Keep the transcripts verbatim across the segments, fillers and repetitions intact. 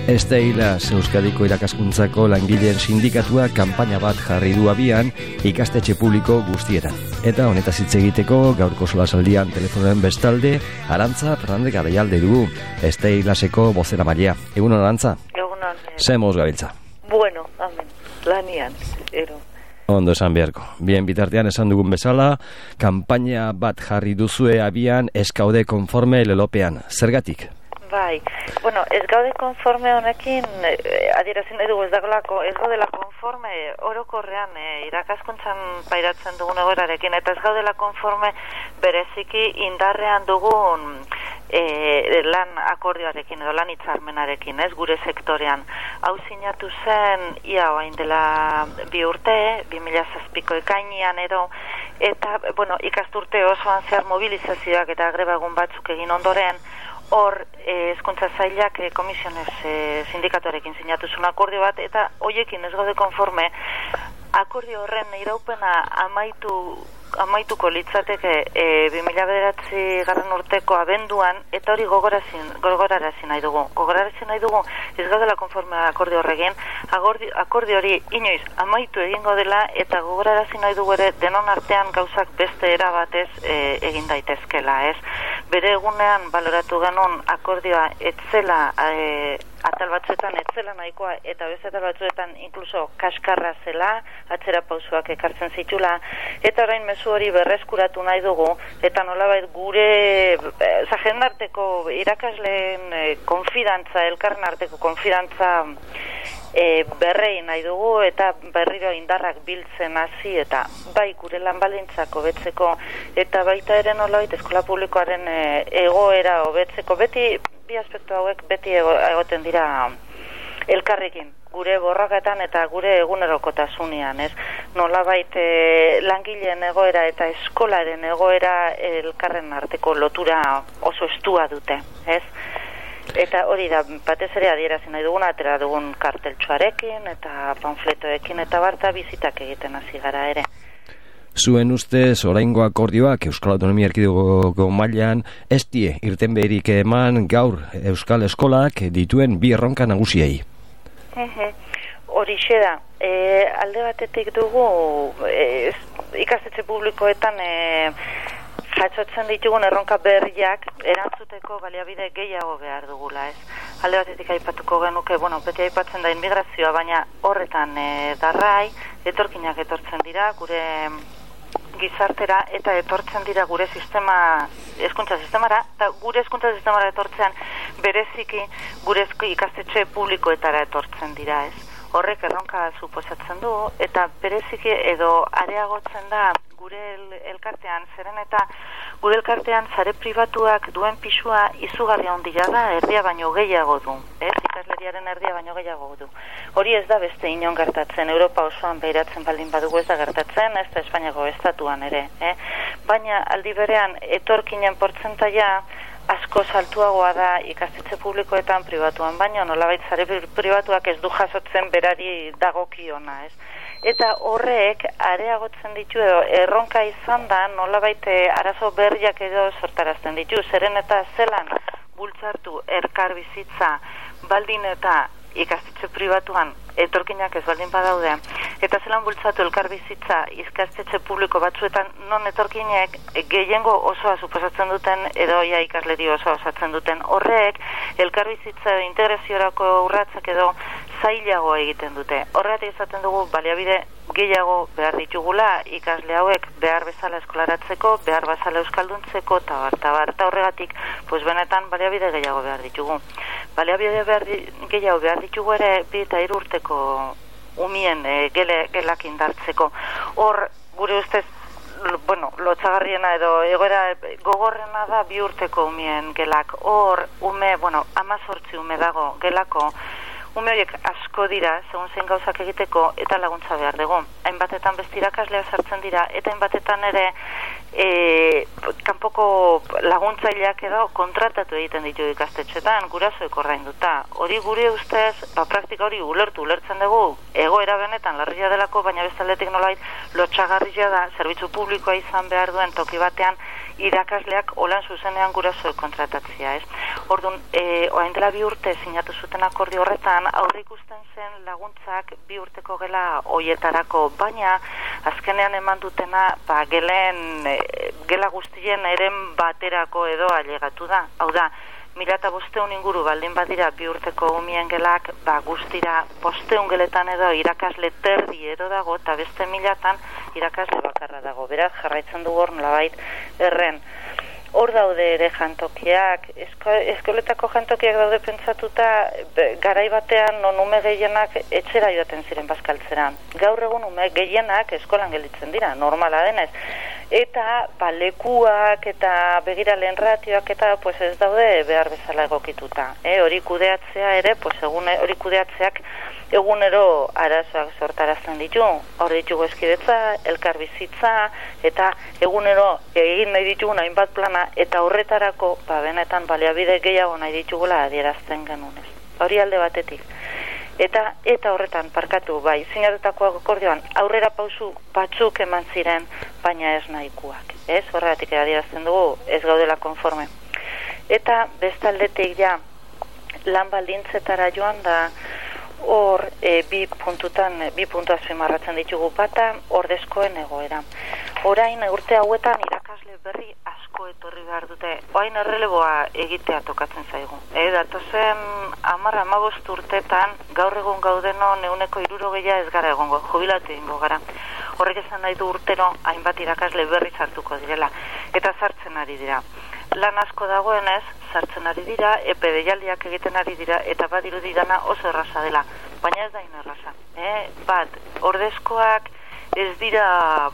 Esteilas Euskadiko irakaskuntzako langileen sindikatua kanpaina bat jarri du abian ikastetxe publiko guztietan. Eta honetaz hitz egiteko gaurko solasaldian telefonoen bestalde Arantza Fernandez Garaialde dugu, Esteilaseko bozeramailea. Egunon, Arantza? Egunon. Ze moz gabiltza? Bueno, amen, lanian, ero. Ondo esan beharko. Bien bitartean esan dugun bezala, kanpaina bat jarri duzue abian ez gaude konforme lelopean. Zergatik? Bai, bueno, ez gaude konforme honekin, eh, adierazin nahi dugu ez dagoelako, ez gaudela konforme orokorrean eh, irakaskuntzan pairatzen dugun egoerarekin, eta ez gaudela konforme bereziki indarrean dugun eh, lan akordioarekin edo lan hitzarmenarekin, ez, gure sektorean. Hau sinatu zen, ia oain dela bi urte, bi mila zazpiko ekainian ero, eta, bueno, ikasturte osoan zehar mobilizazioak eta greba egun batzuk egin ondoren, hor hezkuntza eh, sailak eh, komisiones eh, sindikatuarekin sinatu zuen akordio bat, eta hoiekin ez gaude konforme, akordio horren iraupena amaitu amaituko litzateke e, bi mila bederatzi garren urteko abenduan, eta hori gogorazin, gogorarazi nahi dugu. Gogorarazi nahi dugu ez gaudela konforme akordio horregin, akordio hori inoiz amaitu egingo dela, eta gogorarazi nahi dugu ere denon artean gauzak beste era batez e, egin daitezkela, ez? Bere egunean baloratu genuen akordioa etzela e, atal batzuetan etzela nahikoa, eta beste atal batzuetan inkluso kaskarra zela, atzera pausuak ekartzen zitula, eta orain mezu hori berreskuratu nahi dugu, eta nolabait gure e, jendarteko irakasleen e, konfidantza, elkarren arteko konfidantza e, berrei nahi dugu, eta berriro indarrak biltzen hasi, eta bai gure lan baldintzak hobetzeko, eta baita ere nolabait eskola publikoaren e, egoera hobetzeko, beti bi aspektu hauek beti egoten dira elkarrekin, gure borroketan eta gure egunerokotasunean, ez? Nolabait e, langileen egoera eta eskolaren egoera elkarren arteko lotura oso estua dute, ez? Eta hori da, batez ere adierazi nahi duguna, atera dugun karteltxoarekin eta panfletoekin eta barta bizitak egiten hasi gara ere. Zuen ustez, oraingo akordioak Euskal Autonomia Erkidegoko mailan ez die irtenberik eman gaur Euskal Eskolak dituen bi erronka nagusiei. Horixe da, e, alde batetik dugu e, ikastetxe publikoetan e, jasotzen ditugun erronka berriak erantzuteko baliabide gehiago behar dugula, ez? Alde batetik aipatuko genuke, bueno, beti aipatzen da inmigrazioa, baina horretan e, darrai, etorkinak etortzen dira, gure gizartera, eta etortzen dira gure sistema, hezkuntza sistemara, eta gure hezkuntza sistemara etortzean bereziki gure ikastetxe publikoetara etortzen dira, ez? Horrek erronka suposatzen du, eta bereziki edo areagotzen da gure el, elkartean, zeren eta gure elkartean sare pribatuak duen pisua izugarria handia da, erdia baino gehiago du, ez? Ikasleriaren erdia baino gehiago du. Hori ez da beste inon gertatzen, Europa osoan behiratzen baldin badugu ez da gertatzen, ez da Espainiako estatuan ere, eh? Baina aldi berean etorkinen portzentaia asko saltuagoa da ikastetxe publikoetan pribatuan, baina nolabait sare pribatuak ez du jasotzen berari dagokiona, ez? Eta horrek areagotzen ditu edo erronka izan da nolabait arazo berriak edo sortarazten ditu, zeren eta zelan bultzartu elkar bizitza baldin eta ikastetxe pribatuan etorkinak ez baldin badaude, eta zelan bultzatu elkar bizitza ikastetxe publiko batzuetan non etorkinek gehiengo osoa suposatzen duten edo ja ikasleri osoa osatzen duten, horrek elkar bizitza edo integraziorako urratsak edo zailago egiten dute. Horregatik izaten dugu baliabide gehiago behar ditugula ikasle hauek behar bezala eskolaratzeko, behar bezala euskalduntzeko, eta bar, eta bar, eta horregatik, pues benetan baliabide gehiago behar ditugu. Baliabide behar di, gehiago behar ditugu ere bi eta hiru urteko umien e, gele, gelak indartzeko. Hor, gure ustez, bueno, lotsagarriena edo egoera gogorrena da bi urteko umien gelak. Hor, ume, bueno, amazortzi ume dago gelako, ume horiek asko dira, segun zein gauzak egiteko, eta laguntza behar dugu. Hainbatetan beste irakaslea sartzen dira, eta hainbatetan ere e, kanpoko laguntzaileak edo kontratatu egiten ditu ikastetxetan, gurasoek ordainduta. Hori gure ustez, ba, praktika hori ulertu, ulertzen dugu, egoera benetan larria delako, baina bestaldetik nolait lotsagarria da, zerbitzu publikoa izan behar duen toki batean, irakasleak olan zuzenean gurasoek kontratatzea, ez? Orduan, e, orain dela bi urte sinatu zuten akordio horretan, aurre ikusten zen laguntzak bi urteko gela hoietarako, baina azkenean eman dutena, ba, gelen, e, gela guztien eren baterako edo ailegatu da. Hau da, mila eta bosteun inguru baldin badira bi urteko umien gelak, ba, guztira bosteun geletan edo irakasle terdi edo dago, eta beste milatan irakasle bakarra dago. Beraz, jarraitzen dugu hor nolabait erren. Hor daude ere jantokiak, esko, eskoletako jantokiak daude pentsatuta, garai batean non ume gehienak etxera joaten ziren bazkaltzeran. Gaur egun ume gehienak eskolan gelditzen dira, normala denez. Eta ba, lekuak eta begira lehen ratioak eta pues, ez daude behar bezala egokituta. E, hori kudeatzea ere, pues, egun, hori kudeatzeak egunero arazoak sortarazten ditu. Hor ditugu eskidetza, elkar bizitza, eta egunero egin nahi ditugu hainbat plana, eta horretarako ba, benetan baliabide gehiago nahi ditugula adierazten genunez. Hori alde batetik. Eta eta horretan parkatu, bai, sinatutako akordioan aurrera pausu batzuk eman ziren, baina ez nahikoak. Ez, horregatik adierazten dugu, ez gaudela konforme. Eta bestaldetik ja lan baldintzetara joan da, hor e, bi puntutan, bi puntu azpimarratzen ditugu bata, ordezkoen egoera. Orain urte hauetan irakasle berri asko etorri behar dute. Orain erreleboa egitea tokatzen zaigu. E, datozen hamar hamabost urtetan gaur egun gaudeno neuneko hirurogeia ez gara egongo, jubilatu egingo gara. Horrek esan nahi du urtero hainbat irakasle berri sartuko direla. Eta sartzen ari dira. Lan asko dagoenez, sartzen ari dira, epe deialdiak egiten ari dira, eta badirudi dana oso erraza dela. Baina ez da inerraza. Eh? Bat, ordezkoak ez dira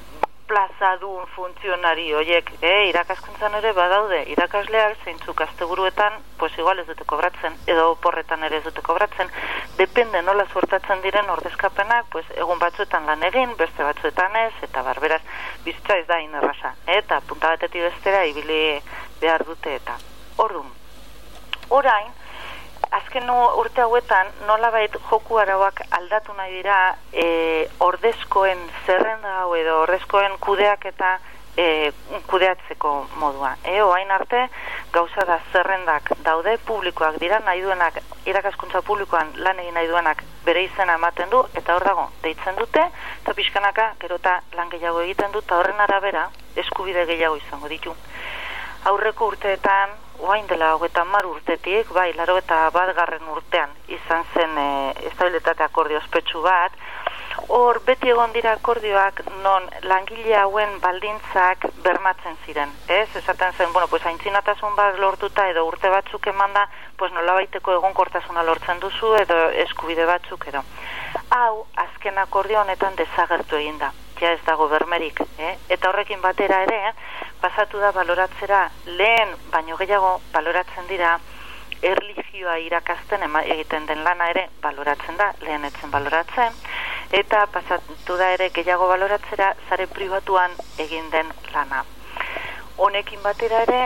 plazadun funtzionari horiek, eh? Irakaskuntzan ere badaude, irakasleak zeintzuk asteburuetan, pues igual ez dute kobratzen, edo oporretan ere ez dute kobratzen, depende nola suertatzen diren ordezkapenak, pues egun batzuetan lan egin, beste batzuetan ez, eta barberaz, bizitza ez da inerraza, eh? Eta punta batetik bestera ibili behar dute eta. Orduan, orain, azken urte hauetan nolabait joku arauak aldatu nahi dira e, ordezkoen zerrenda hau edo ordezkoen kudeak eta e, kudeatzeko modua. E, oain arte gauza da zerrendak daude, publikoak dira, nahi duenak, irakaskuntza publikoan lan egin nahi duenak bere izena ematen du, eta hor dago, deitzen dute, eta pixkanaka gerota lan gehiago egiten du, eta horren arabera eskubide gehiago izango ditu. Aurreko urteetan, oain dela hogeita hamar urtetik, bai, laro eta bat garren urtean izan zen e, estabilitate akordio ospetsu bat, hor beti egon dira akordioak non langile hauen baldintzak bermatzen ziren, ez? Esaten zen, bueno, pues aintzinatasun bat lortuta edo urte batzuk emanda, pues nolabaiteko egonkortasuna lortzen duzu edo eskubide batzuk edo. Hau, azken akordio honetan desagertu egin da. Ja ez dago bermerik, eh? Eta horrekin batera ere, pasatu da baloratzera lehen, baino gehiago baloratzen dira, erlijioa irakasten ema, egiten den lana ere baloratzen da, lehen etzen baloratzen, eta pasatu da ere gehiago baloratzera sare pribatuan egin den lana. Honekin batera ere,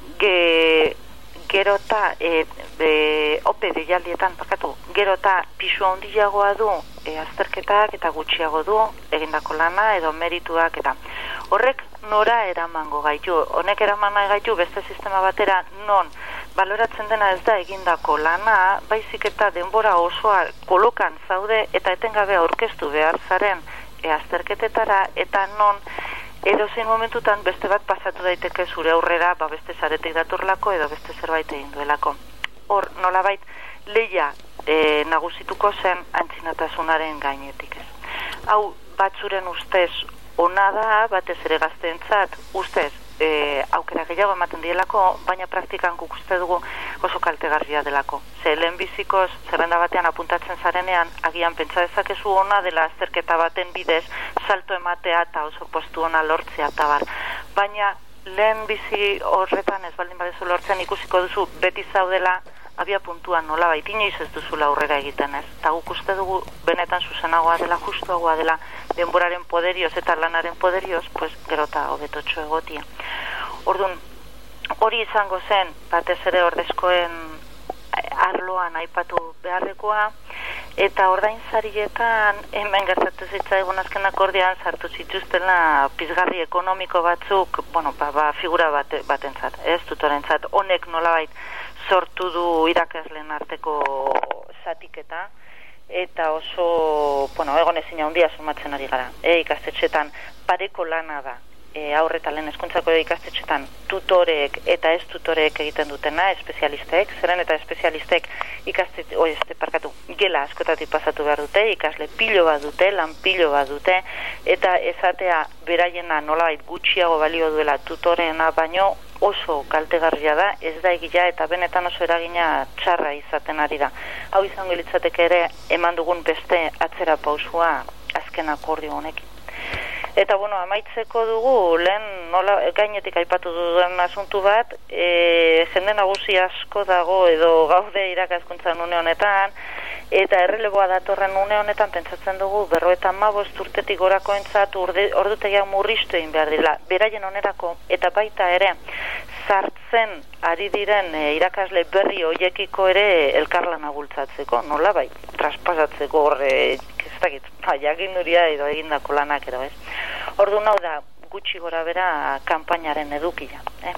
ge, gerota, e, e, ope deialdietan, pakatu, gerota pisu handiagoa du e, azterketak eta gutxiago du egindako lana edo merituak eta horrek nora eramango gaitu. Honek eraman nahi gaitu beste sistema batera non baloratzen dena ez da egindako lana, baizik eta denbora osoa kolokan zaude eta etengabe aurkeztu behar zaren e, azterketetara eta non edozein momentutan beste bat pasatu daiteke zure aurrera, ba beste saretik datorlako edo beste zerbait egin duelako. Hor, nolabait, lehia e, nagusituko zen antzinatasunaren gainetik ez. Hau, batzuren ustez ona da, batez ere gazteentzat, ustez, e, aukera gehiago ematen dielako, baina praktikan guk uste dugu oso kaltegarria delako. Ze lehen bizikoz, zerrenda batean apuntatzen zarenean, agian pentsa dezakezu ona dela azterketa baten bidez, salto ematea eta oso postu ona lortzea eta bar. Baina lehen bizi horretan ez baldin badezu lortzen ikusiko duzu beti zaudela abia puntuan nola baita inoiz ez duzula aurrera egiten ez. Eta guk uste dugu benetan zuzenagoa dela, justuagoa dela denboraren poderioz eta lanaren poderioz, pues gerota hobetotxo egotia. Orduan, hori izango zen, batez ere ordezkoen arloan aipatu beharrekoa, eta ordainsarietan hemen gertatu zitzaigun azken akordean sartu zituztela pizgarri ekonomiko batzuk, bueno, ba, ba figura bat, batentzat, ez tutorentzat, honek nolabait sortu du irakasleen arteko zatiketa, eta oso, bueno, egon ezin handia sumatzen ari gara, e, ikastetxetan pareko lana da. E, aurre eta lehen hezkuntzako ikastetxetan tutorek eta ez tutorek egiten dutena, espezialistek, zeren eta espezialistek ikastet, o este, parkatu, gela askotatik pasatu behar dute, ikasle pilo bat dute, lan pilo bat dute, eta esatea beraiena nolabait gutxiago balio duela tutorena baino oso kaltegarria da, ez da egia eta benetan oso eragina txarra izaten ari da. Hau izango litzateke ere eman dugun beste atzera pausua azken akordio honekin. Eta, bueno, amaitzeko dugu, lehen nola gainetik aipatu duen asuntu bat, e, jende nagusi asko dago edo gaude irakaskuntzan une honetan, eta erreleboa datorren une honetan pentsatzen dugu berrogeita hamabost urtetik gorakoentzat ordutegiak murriztu egin behar dira, beraien onerako, eta baita ere, sartzen ari diren e, irakasle berri hoiekiko ere elkarlana bultzatzeko, nola bai, traspasatzeko horre, ez dakit, jakinduria edo egindako lanak edo, ez? Orduan hau da, gutxi gora bera kanpainaren edukia, eh?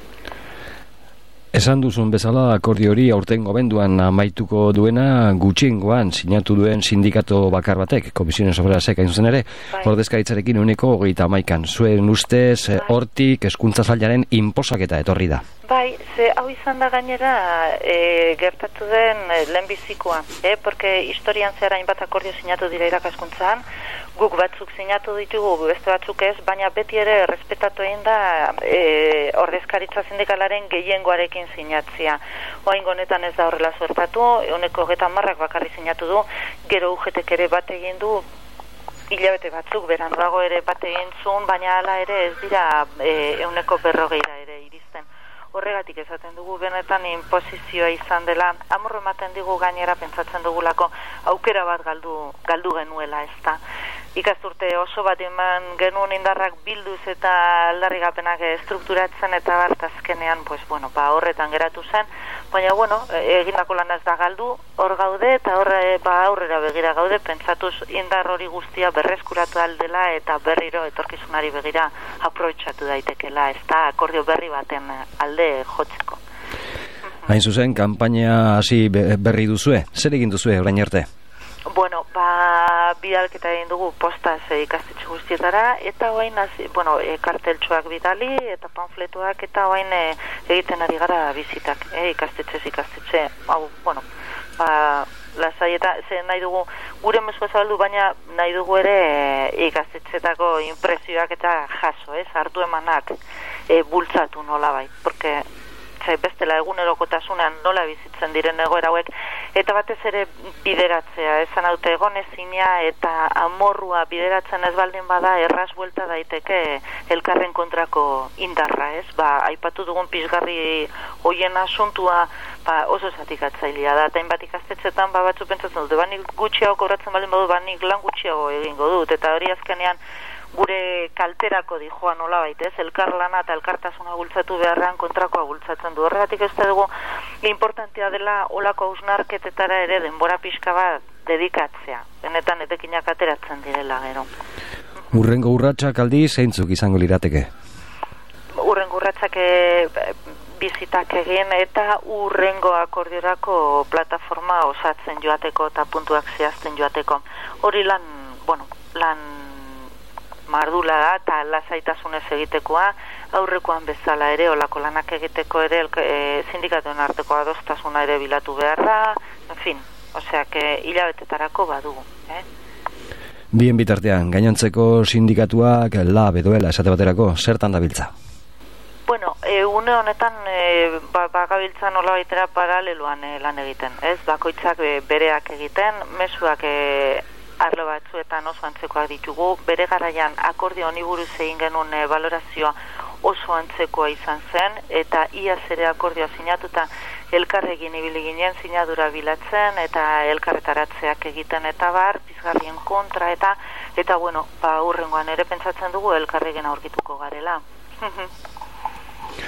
Esan duzun bezala akordio hori aurtengo abenduan amaituko duena gutxiengoan sinatu duen sindikato bakar batek, Komisiones Obrerasek hain zuzen ere, bai. Ordezkaritzarekin uneko hogeita hamaikan. Zuen ustez, bai. Hortik hezkuntza sailaren inposaketa etorri da. Bai, ze hau izan da gainera e, gertatu den e, lehenbizikoa, eh? Porque historian zehar hainbat akordio sinatu dira irakaskuntzan, guk batzuk sinatu ditugu, beste batzuk ez, baina beti ere errespetatu egin da e, ordezkaritza sindikalaren gehiengoarekin sinatzia. Oraingo honetan ez da horrela suertatu, ehuneko hogeita hamarrak bakarri sinatu du, gero U G Tek ere bat egin du, hilabete batzuk beranduago ere bat egin zuen, baina hala ere ez dira ehuneko berrogeira ere iristen. Horregatik esaten dugu benetan inposizioa izan dela, amorro ematen digu gainera pentsatzen dugulako aukera bat galdu, galdu genuela, ez da. Ikasturte oso bat eman genuen indarrak bilduz eta aldarrikapenak estrukturatzen eta bart azkenean, pues, bueno, ba, horretan geratu zen, baina, bueno, egindako lan ez da galdu, hor gaude eta horre, ba, aurrera begira gaude, pentsatuz indar hori guztia berreskuratu aldela eta berriro etorkizunari begira aprobetxatu daitekela, ez da, akordio berri baten alde jotzeko. Hain zuzen, kanpaina hasi berri duzue, zer egin duzue orain arte? Bueno, ba, bidalketa egin dugu postaz e, ikastetxe guztietara, eta oain, bueno, e, karteltxoak bidali, eta panfletoak, eta oain e, egiten ari gara bizitak, e, ikastetxez ikastetxe, hau, bueno, ba, lasai eta ze nahi dugu, gure mesua zabaldu, baina nahi dugu ere e, ikastetxetako impresioak eta jaso, ez, hartu emanak e, bultzatu nola bai, porque ze bestela egunerokotasunean nola bizitzen diren egoera hauek, eta batez ere bideratzea, esan haute egonezina eta amorrua bideratzen ez baldin bada erraz buelta daiteke elkarren kontrako indarra, ez? Ba, aipatu dugun pizgarri hoien asuntua ba, oso zatikatzailea da, eta hainbat ikastetxetan ba, batzu pentsatzen dute, banik gutxiago kobratzen baldin badu, banik lan gutxiago egingo dut, eta hori azkenean gure kalterako dijoa nola baita, ez? Elkar lana eta elkartasuna bultzatu beharrean kontrakoa bultzatzen du. Horregatik ez dugu importantea dela olako hausnarketetara ere denbora pixka bat dedikatzea. Benetan etekinak ateratzen direla gero. Urrengo urratsak aldiz zeintzuk izango lirateke? Urrengo urratsak bizitak egin eta urrengo akordiorako plataforma osatzen joateko eta puntuak zehazten joateko. Hori lan, bueno, lan mardula da eta lasaitasunez egitekoa, aurrekoan bezala ere olako lanak egiteko ere e, sindikatuen arteko adostasuna ere bilatu behar da, en fin, osea, que hilabetetarako badugu, eh? Bien bitartean, gainontzeko sindikatuak lab edoela esate baterako, zertan dabiltza? Bueno, e, une honetan e, ba, bagabiltza nola baitera paraleloan e, lan egiten, ez? Bakoitzak e, bereak egiten, mezuak e, arlo batzuetan oso antzekoak ditugu, bere garaian akordio honi buruz egin genuen e, valorazioa oso antzekoa izan zen, eta iaz ere akordioa sinatuta elkarrekin ibili ginen sinadura bilatzen, eta elkarretaratzeak egiten eta bar, pizgarrien kontra, eta, eta bueno, ba, urrengoan ere pentsatzen dugu elkarrekin aurkituko garela.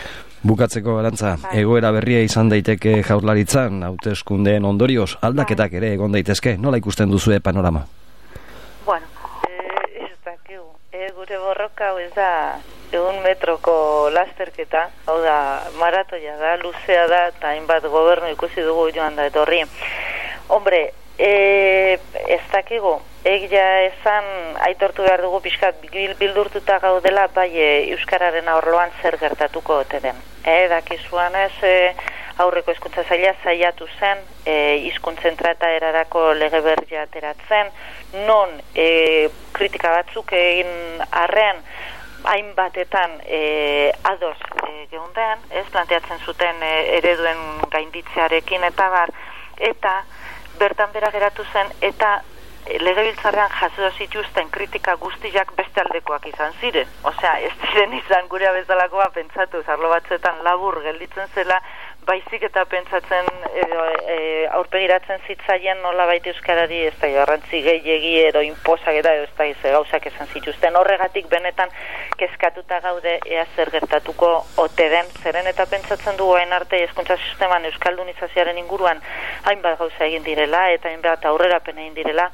Bukatzeko, Arantza, egoera berria izan daiteke Jaurlaritzan, hauteskundeen ondorioz, aldaketak ere egon daitezke, nola ikusten duzue panorama? Bueno, eh, ez dakigu, eh, gure borroka hau ez da egun metroko lasterketa, hau da maratoia da, luzea da, eta hainbat gobernu ikusi dugu joan da etorri. Hombre, E, ez dakigu, egia esan aitortu behar dugu pixkat bildurtuta gaudela bai e, Euskararen aurloan zer gertatuko ote den. E, dakizuan ez e, aurreko hizkuntza saila saiatu zen e, hizkuntzen trataerarako lege berria ateratzen, non e, kritika batzuk egin arren hainbatetan e, ados e, geunden, ez planteatzen zuten e, ereduen gainditzearekin eta bar, eta bertan bera geratu zen, eta legebiltzarrean jaso zituzten kritika guztiak beste aldekoak izan ziren. Osea, ez ziren izan gure bezalakoa pentsatu, arlo batzuetan labur gelditzen zela, baizik eta pentsatzen e, e, aurpegiratzen zitzaien nola baita euskarari ez da garrantzi gehiegi edo inposak eta ez da ize gauzak esan zituzten. Horregatik benetan kezkatuta gaude ea zer gertatuko ote den, zeren eta pentsatzen dugu hain arte hezkuntza sisteman euskaldunizazioaren inguruan hainbat gauza egin direla eta hainbat aurrerapen egin direla,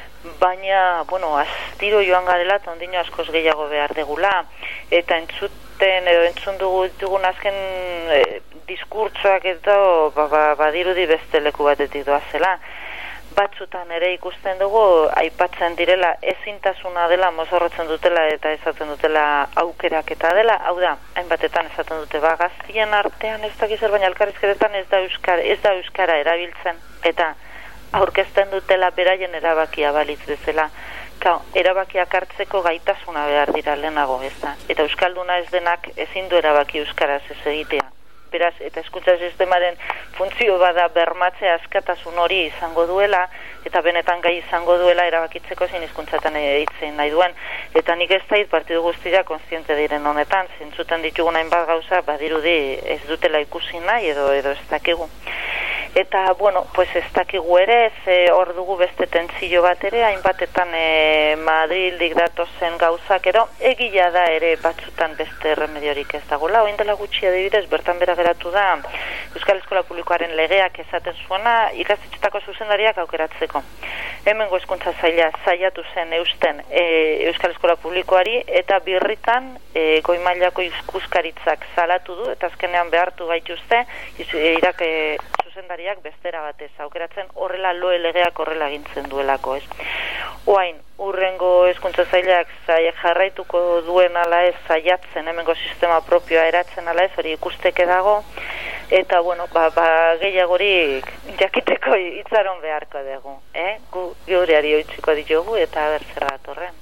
baina, bueno, astiro joan garela eta ondino askoz gehiago behar degula, eta entzuten edo entzun dugu dugun azken e, diskurtsoak eta ba, ba, badirudi beste leku batetik doazela. Batzutan ere ikusten dugu aipatzen direla ezintasuna dela, mozorrotzen dutela eta esaten dutela aukerak eta dela, hau da, hainbatetan esaten dute, ba, gaztien artean ez dakiz baina elkarrizketetan ez da euskara, ez da euskara erabiltzen, eta aurkezten dutela beraien erabakia balitz bezala. Ka, erabakiak hartzeko gaitasuna behar dira lehenago, ez da. Eta euskalduna ez denak ezin du erabaki euskaraz ez egitea. Beraz, eta hezkuntza sistemaren funtzio bada bermatzea askatasun hori izango duela, eta benetan gai izango duela erabakitzeko zein hizkuntzatan eitzen nahi duen. Eta nik ez dait partidu guztira kontziente diren honetan, zentzuten ditugun hainbat gauza, badirudi ez dutela ikusi nahi edo edo ez dakigu. Eta, bueno, pues ez dakigu ere, ze hor dugu beste tentzio bat ere, hainbatetan e, Madrildik datozen gauzak, ero, egia da ere batzutan beste remediorik ez dagoela. Oin dela gutxi adibidez, bertan bera geratu da Euskal Eskola Publikoaren legeak esaten zuena ikastetxetako zuzendariak aukeratzeko. Hemengo hezkuntza saila saiatu zen eusten e, Euskal Eskola Publikoari, eta birritan e, goi mailako ikuskaritzak salatu du, eta azkenean behartu gaituzte irak e, zuzendariak bestera batez aukeratzen, horrela loe legeak horrela gintzen duelako, ez. Oain, urrengo hezkuntza sailak zai jarraituko duen ala ez saiatzen hemengo sistema propioa eratzen ala ez, hori ikusteke dago, eta bueno, ba, ba gehiagorik jakiteko itzaron beharko dugu, eh? Gu geureari oitziko ditugu eta ber zer datorren.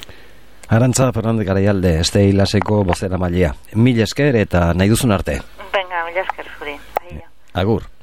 Arantza Fernandez Garaialde, este hilaseko bozeramailea. Mil esker eta nahi duzun arte. Venga, mil esker zuri. Agur.